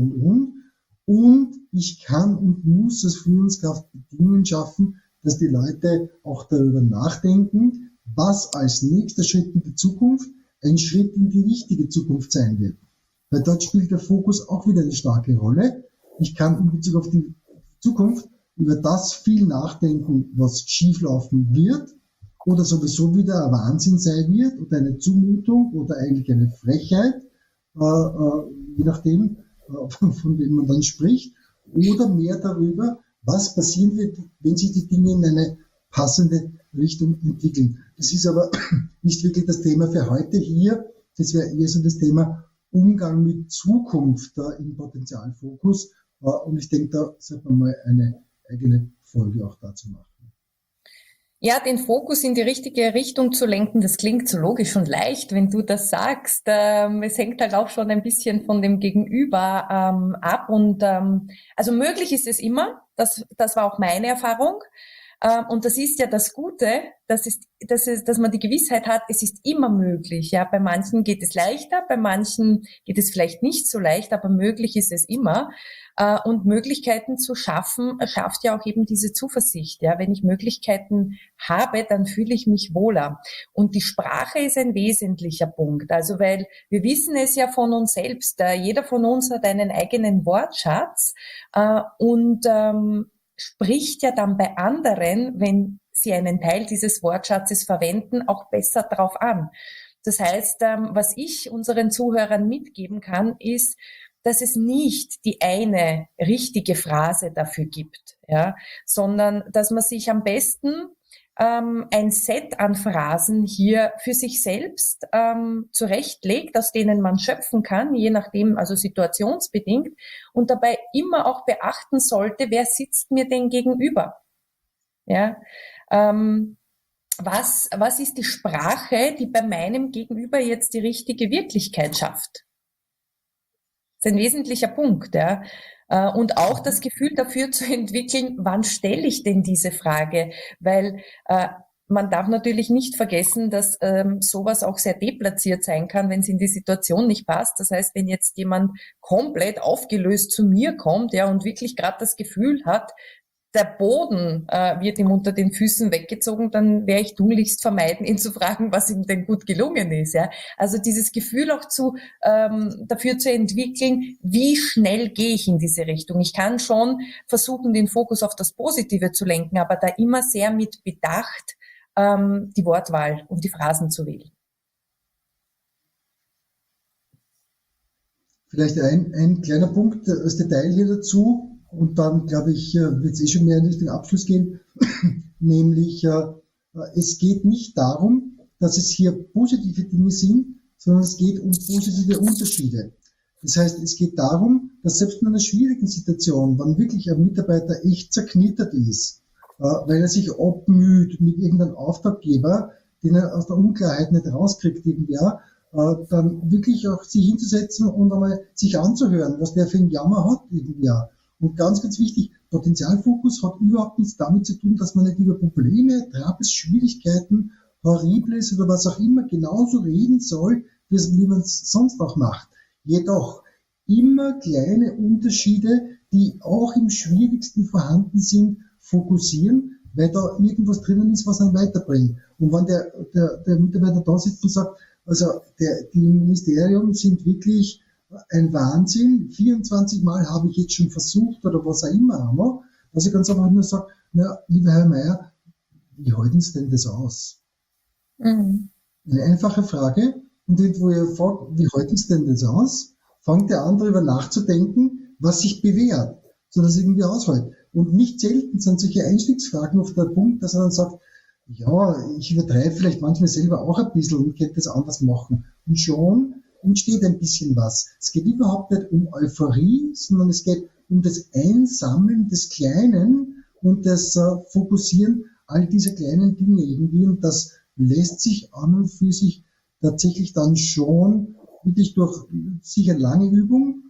Und ich kann und muss als Führungskraft Bedingungen schaffen, dass die Leute auch darüber nachdenken, was als nächster Schritt in die Zukunft ein Schritt in die richtige Zukunft sein wird. Weil dort spielt der Fokus auch wieder eine starke Rolle. Ich kann in Bezug auf die Zukunft über das viel nachdenken, was schieflaufen wird oder sowieso wieder ein Wahnsinn sein wird oder eine Zumutung oder eigentlich eine Frechheit, je nachdem, von wem man dann spricht, oder mehr darüber, was passieren wird, wenn sich die Dinge in eine passende Richtung entwickeln. Das ist aber nicht wirklich das Thema für heute hier. Das wäre eher so das Thema Umgang mit Zukunft im Potenzialfokus. Und ich denke, da sollte man mal eine eigene Folge auch dazu machen. Ja, den Fokus in die richtige Richtung zu lenken, das klingt so logisch und leicht, wenn du das sagst. Es hängt halt auch schon ein bisschen von dem Gegenüber ab. Und also möglich ist es immer. Das war auch meine Erfahrung. Und das ist ja das Gute, dass man die Gewissheit hat, es ist immer möglich. Ja, bei manchen geht es leichter, bei manchen geht es vielleicht nicht so leicht, aber möglich ist es immer. Und Möglichkeiten zu schaffen, schafft ja auch eben diese Zuversicht. Ja, wenn ich Möglichkeiten habe, dann fühle ich mich wohler. Und die Sprache ist ein wesentlicher Punkt. Also, weil wir wissen es ja von uns selbst. Jeder von uns hat einen eigenen Wortschatz. Und spricht ja dann bei anderen, wenn sie einen Teil dieses Wortschatzes verwenden, auch besser drauf an. Das heißt, was ich unseren Zuhörern mitgeben kann, ist, dass es nicht die eine richtige Phrase dafür gibt, ja, sondern dass man sich am besten ein Set an Phrasen hier für sich selbst zurechtlegt, aus denen man schöpfen kann, je nachdem, also situationsbedingt, und dabei immer auch beachten sollte, wer sitzt mir denn gegenüber? Ja, was ist die Sprache, die bei meinem Gegenüber jetzt die richtige Wirklichkeit schafft? Das ist ein wesentlicher Punkt, ja. Und auch das Gefühl dafür zu entwickeln, wann stelle ich denn diese Frage? Weil man darf natürlich nicht vergessen, dass sowas auch sehr deplatziert sein kann, wenn es in die Situation nicht passt. Das heißt, wenn jetzt jemand komplett aufgelöst zu mir kommt, ja, und wirklich gerade das Gefühl hat, der Boden wird ihm unter den Füßen weggezogen, dann werde ich tunlichst vermeiden, ihn zu fragen, was ihm denn gut gelungen ist. Ja? Also dieses Gefühl auch dafür zu entwickeln, wie schnell gehe ich in diese Richtung. Ich kann schon versuchen, den Fokus auf das Positive zu lenken, aber da immer sehr mit Bedacht die Wortwahl und die Phrasen zu wählen. Vielleicht ein kleiner Punkt als Detail hier dazu. Und dann, glaube ich, wird es schon mehr in Richtung Abschluss gehen, nämlich es geht nicht darum, dass es hier positive Dinge sind, sondern es geht um positive Unterschiede. Das heißt, es geht darum, dass selbst in einer schwierigen Situation, wenn wirklich ein Mitarbeiter echt zerknittert ist, weil er sich abmüht mit irgendeinem Auftraggeber, den er aus der Unklarheit nicht rauskriegt, dann wirklich auch sich hinzusetzen und einmal sich anzuhören, was der für einen Jammer hat, Und ganz, ganz wichtig, Potenzialfokus hat überhaupt nichts damit zu tun, dass man nicht über Probleme, Troubles, Schwierigkeiten, Horribles oder was auch immer genauso reden soll, wie man es sonst auch macht. Jedoch immer kleine Unterschiede, die auch im Schwierigsten vorhanden sind, fokussieren, weil da irgendwas drinnen ist, was einen weiterbringt. Und wenn der Mitarbeiter da sitzt und sagt, also die Ministerium sind wirklich ein Wahnsinn, 24 Mal habe ich jetzt schon versucht oder was auch immer, dass ich ganz einfach nur sage, na, lieber Herr Meier, wie halten Sie denn das aus? Mhm. Eine einfache Frage, und wo ihr fragt, wie halten Sie denn das aus, fängt der andere darüber nachzudenken, was sich bewährt, sodass er irgendwie aushält. Und nicht selten sind solche Einstiegsfragen auf der Punkt, dass er dann sagt, ja, ich übertreibe vielleicht manchmal selber auch ein bisschen und könnte das anders machen. Und schon entsteht ein bisschen was. Es geht überhaupt nicht um Euphorie, sondern es geht um das Einsammeln des Kleinen und das Fokussieren all dieser kleinen Dinge irgendwie. Und das lässt sich an und für sich tatsächlich dann schon wirklich durch sicher lange Übung,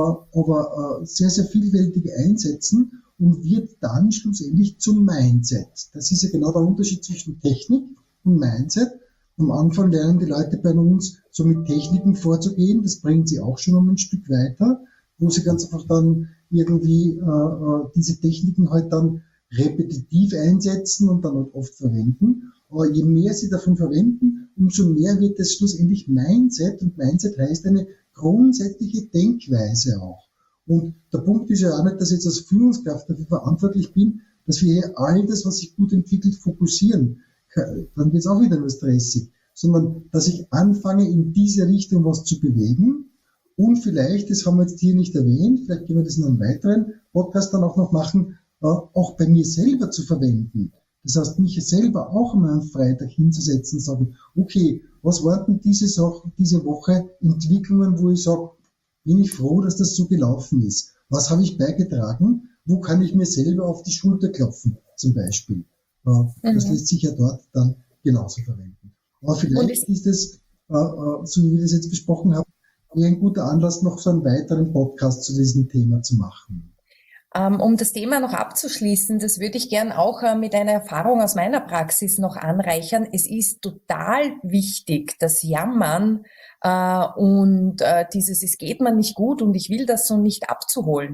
aber sehr, sehr vielfältig einsetzen und wird dann schlussendlich zum Mindset. Das ist ja genau der Unterschied zwischen Technik und Mindset. Am Anfang lernen die Leute bei uns, so mit Techniken vorzugehen. Das bringt sie auch schon um ein Stück weiter, wo sie ganz einfach dann irgendwie diese Techniken halt dann repetitiv einsetzen und dann halt oft verwenden. Aber je mehr sie davon verwenden, umso mehr wird es schlussendlich Mindset. Und Mindset heißt eine grundsätzliche Denkweise auch. Und der Punkt ist ja auch nicht, dass ich jetzt als Führungskraft dafür verantwortlich bin, dass wir hier all das, was sich gut entwickelt, fokussieren. Dann wird es auch wieder nur stressig. Sondern, dass ich anfange, in diese Richtung was zu bewegen und vielleicht, das haben wir jetzt hier nicht erwähnt, vielleicht können wir das in einem weiteren Podcast dann auch noch machen, auch bei mir selber zu verwenden. Das heißt, mich selber auch mal am Freitag hinzusetzen und sagen, okay, was waren denn diese Woche Entwicklungen, wo ich sage, bin ich froh, dass das so gelaufen ist. Was habe ich beigetragen? Wo kann ich mir selber auf die Schulter klopfen, zum Beispiel? Das lässt sich ja dort dann genauso verwenden. Aber vielleicht ist es, so wie wir das jetzt besprochen haben, ein guter Anlass, noch so einen weiteren Podcast zu diesem Thema zu machen. Um das Thema noch abzuschließen, das würde ich gern auch mit einer Erfahrung aus meiner Praxis noch anreichern. Es ist total wichtig, das Jammern und dieses, es geht mir nicht gut und ich will das so nicht abzuholen.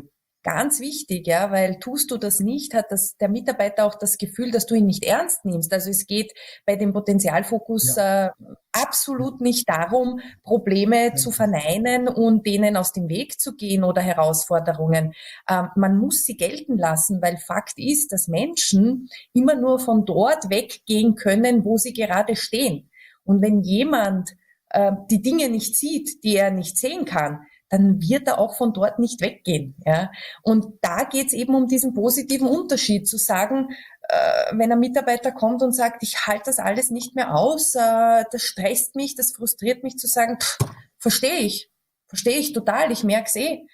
ganz wichtig, ja, weil tust du das nicht, hat der Mitarbeiter auch das Gefühl, dass du ihn nicht ernst nimmst. Also es geht bei dem Potenzialfokus absolut nicht darum, Probleme zu verneinen und denen aus dem Weg zu gehen oder Herausforderungen. Man muss sie gelten lassen, weil Fakt ist, dass Menschen immer nur von dort weggehen können, wo sie gerade stehen. Und wenn jemand die Dinge nicht sieht, die er nicht sehen kann, dann wird er auch von dort nicht weggehen. Ja? Und da geht es eben um diesen positiven Unterschied, zu sagen, wenn ein Mitarbeiter kommt und sagt, ich halte das alles nicht mehr aus, das stresst mich, das frustriert mich, zu sagen, verstehe ich total, ich merke es eh.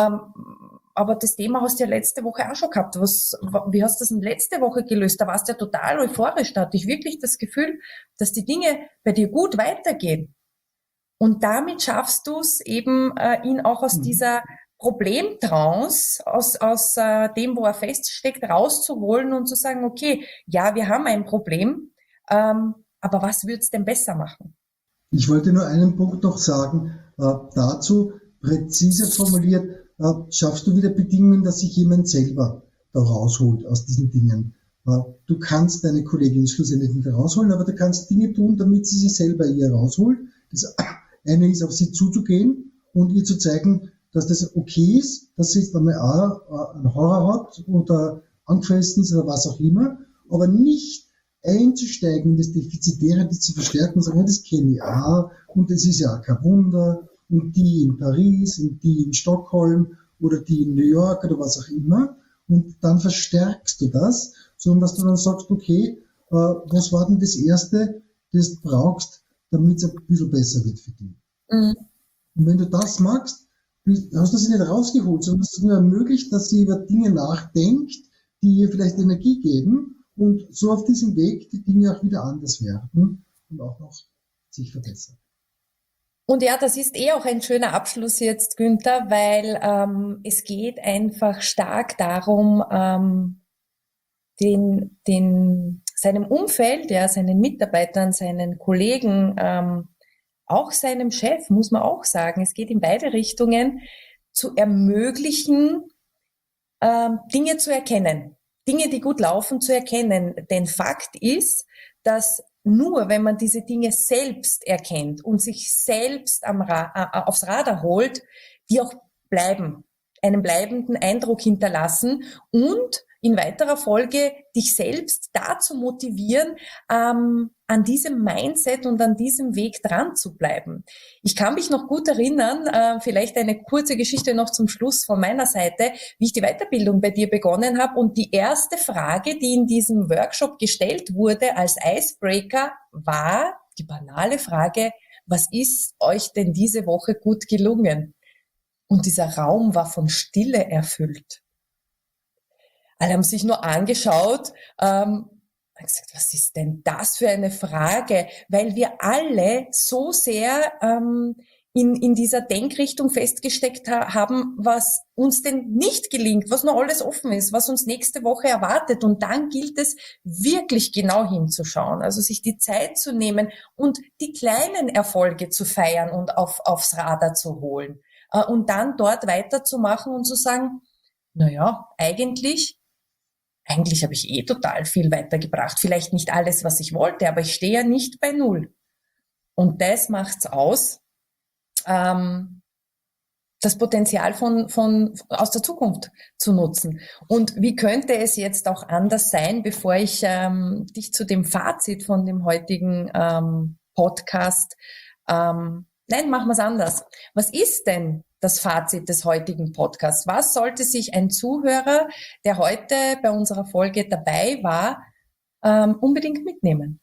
Aber das Thema hast du ja letzte Woche auch schon gehabt. Wie hast du das denn letzte Woche gelöst? Da warst du ja total euphorisch. Da hatte ich wirklich das Gefühl, dass die Dinge bei dir gut weitergehen. Und damit schaffst du es eben, ihn auch aus dieser Problemtrance, aus dem, wo er feststeckt, rauszuholen und zu sagen, okay, ja, wir haben ein Problem, aber was würde es denn besser machen? Ich wollte nur einen Punkt noch sagen, dazu präzise formuliert, schaffst du wieder Bedingungen, dass sich jemand selber da rausholt aus diesen Dingen. Du kannst deine Kollegin schlussendlich nicht rausholen, aber du kannst Dinge tun, damit sie sich selber hier rausholt. Das eine ist, auf sie zuzugehen und ihr zu zeigen, dass das okay ist, dass sie jetzt einmal auch einen Horror hat oder angefressen ist oder was auch immer, aber nicht einzusteigen in das Defizitäre, das zu verstärken und sagen, ja, das kenne ich auch und das ist ja auch kein Wunder und die in Paris und die in Stockholm oder die in New York oder was auch immer und dann verstärkst du das, sondern dass du dann sagst, okay, was war denn das Erste, das du brauchst, damit es ein bisschen besser wird für dich. Mhm. Und wenn du das magst, hast du sie nicht rausgeholt, sondern es ist nur ermöglicht, dass sie über Dinge nachdenkt, die ihr vielleicht Energie geben und so auf diesem Weg die Dinge auch wieder anders werden und auch noch sich verbessern. Und ja, das ist auch ein schöner Abschluss jetzt, Günther, weil es geht einfach stark darum, seinem Umfeld, ja, seinen Mitarbeitern, seinen Kollegen, auch seinem Chef, muss man auch sagen, es geht in beide Richtungen, zu ermöglichen, Dinge zu erkennen, Dinge, die gut laufen, zu erkennen. Denn Fakt ist, dass nur wenn man diese Dinge selbst erkennt und sich selbst aufs Radar holt, die auch bleiben, einen bleibenden Eindruck hinterlassen und in weiterer Folge dich selbst dazu motivieren, an diesem Mindset und an diesem Weg dran zu bleiben. Ich kann mich noch gut erinnern, vielleicht eine kurze Geschichte noch zum Schluss von meiner Seite, wie ich die Weiterbildung bei dir begonnen habe und die erste Frage, die in diesem Workshop gestellt wurde als Icebreaker, war die banale Frage, was ist euch denn diese Woche gut gelungen? Und dieser Raum war von Stille erfüllt. Alle haben sich nur angeschaut, haben gesagt, was ist denn das für eine Frage? Weil wir alle so sehr in dieser Denkrichtung festgesteckt haben, was uns denn nicht gelingt, was noch alles offen ist, was uns nächste Woche erwartet. Und dann gilt es wirklich genau hinzuschauen, also sich die Zeit zu nehmen und die kleinen Erfolge zu feiern und aufs Radar zu holen. Und dann dort weiterzumachen und zu sagen, naja, eigentlich habe ich total viel weitergebracht. Vielleicht nicht alles, was ich wollte, aber ich stehe ja nicht bei Null. Und das macht's aus, das Potenzial aus der Zukunft zu nutzen. Und wie könnte es jetzt auch anders sein, bevor ich dich zu dem Fazit von dem heutigen Podcast, nein, machen wir es anders. Was ist denn das Fazit des heutigen Podcasts? Was sollte sich ein Zuhörer, der heute bei unserer Folge dabei war, unbedingt mitnehmen?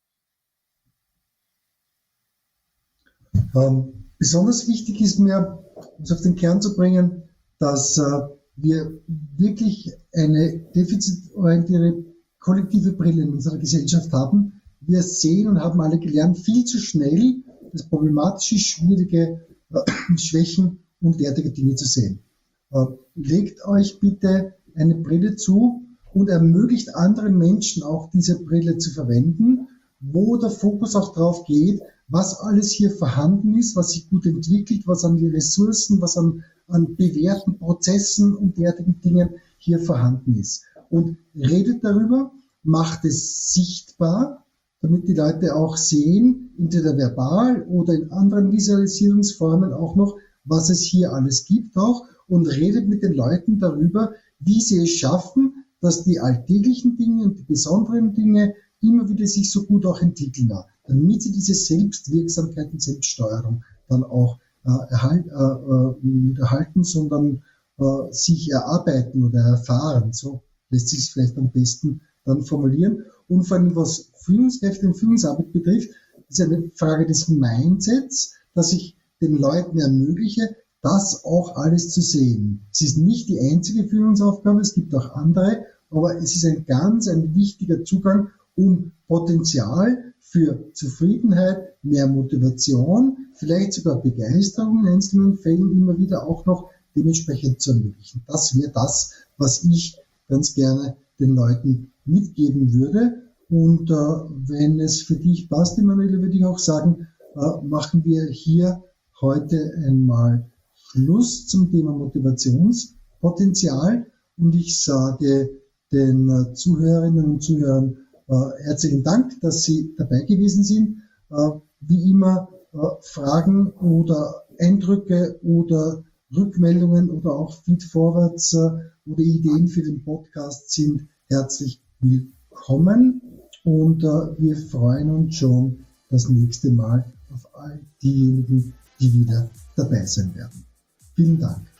Besonders wichtig ist mir, uns auf den Kern zu bringen, dass wir wirklich eine defizitorientierte kollektive Brille in unserer Gesellschaft haben. Wir sehen und haben alle gelernt, viel zu schnell das Problematische, Schwierige, Schwächen und wertige Dinge zu sehen. Legt euch bitte eine Brille zu und ermöglicht anderen Menschen auch diese Brille zu verwenden, wo der Fokus auch drauf geht, was alles hier vorhanden ist, was sich gut entwickelt, was an die Ressourcen, was an an bewährten Prozessen und derartigen Dingen hier vorhanden ist. Und redet darüber, macht es sichtbar, damit die Leute auch sehen, entweder verbal oder in anderen Visualisierungsformen auch noch, was es hier alles gibt auch, und redet mit den Leuten darüber, wie sie es schaffen, dass die alltäglichen Dinge und die besonderen Dinge immer wieder sich so gut auch entwickeln, damit sie diese Selbstwirksamkeit und Selbststeuerung dann auch erhalten, sondern sich erarbeiten oder erfahren. So lässt sich es vielleicht am besten dann formulieren. Und vor allem, was Führungskräfte und Führungsarbeit betrifft, ist eine Frage des Mindsets, dass ich den Leuten ermögliche, das auch alles zu sehen. Es ist nicht die einzige Führungsaufgabe, es gibt auch andere, aber es ist ein wichtiger Zugang, um Potenzial für Zufriedenheit, mehr Motivation, vielleicht sogar Begeisterung in einzelnen Fällen immer wieder auch noch dementsprechend zu ermöglichen. Das wäre das, was ich ganz gerne den Leuten mitgeben würde. Und wenn es für dich passt, Emanuele, würde ich auch sagen, machen wir hier heute einmal Schluss zum Thema Motivationspotenzial. Und ich sage den Zuhörerinnen und Zuhörern herzlichen Dank, dass Sie dabei gewesen sind. Wie immer, Fragen oder Eindrücke oder Rückmeldungen oder auch Feedforwards oder Ideen für den Podcast sind herzlich willkommen. Und wir freuen uns schon das nächste Mal auf all diejenigen, die wieder dabei sein werden. Vielen Dank.